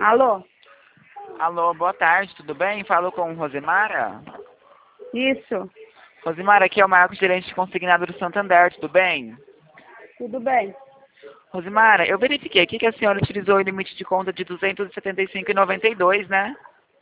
Alô? Alô, boa tarde, tudo bem? Falo com Rosemara. Isso. Rosemara, aqui é o Marcos, gerente de consignado do Santander, tudo bem? Tudo bem? Rosemara, eu verifiquei aqui que a senhora utilizou o limite de conta de R$ 275,92, né?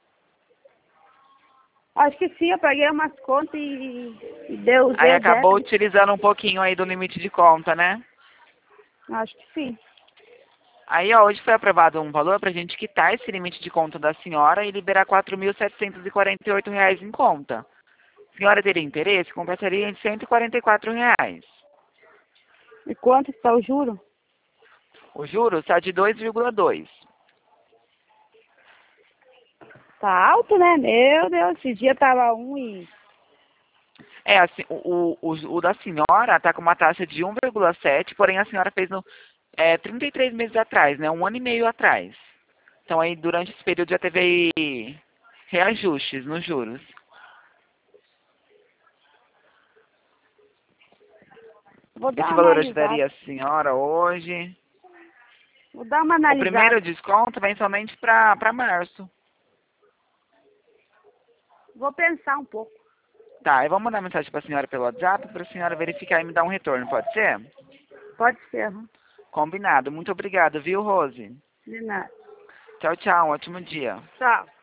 Acho que sim, eu peguei umas contas e deu Aí zero, acabou zero. utilizando um pouquinho aí do limite de conta, né? Acho que sim. Aí, ó, hoje foi aprovado um valor pra gente quitar esse limite de conta da senhora e liberar R$ 4.748 em conta. A senhora teria interesse? Completaria em R$ 144. E quanto está o juro? O juros está de 2,2. Tá alto, né? Meu Deus, esse dia tava É, assim, o da senhora está com uma taxa de 1,7, porém a senhora fez 33 meses atrás, né? Um ano e meio atrás. Então aí durante esse período já teve aí reajustes nos juros. Vou dar Esse uma valor analisada. ajudaria a senhora hoje. Vou dar uma O primeiro analisada. desconto vem somente para março. Vou pensar um pouco. Tá, eu vou mandar mensagem para a senhora pelo WhatsApp para a senhora verificar e me dar um retorno, pode ser? Pode ser, aham. Combinado. Muito obrigado, viu, Rose? De nada. Tchau, tchau. Um ótimo dia. Tchau.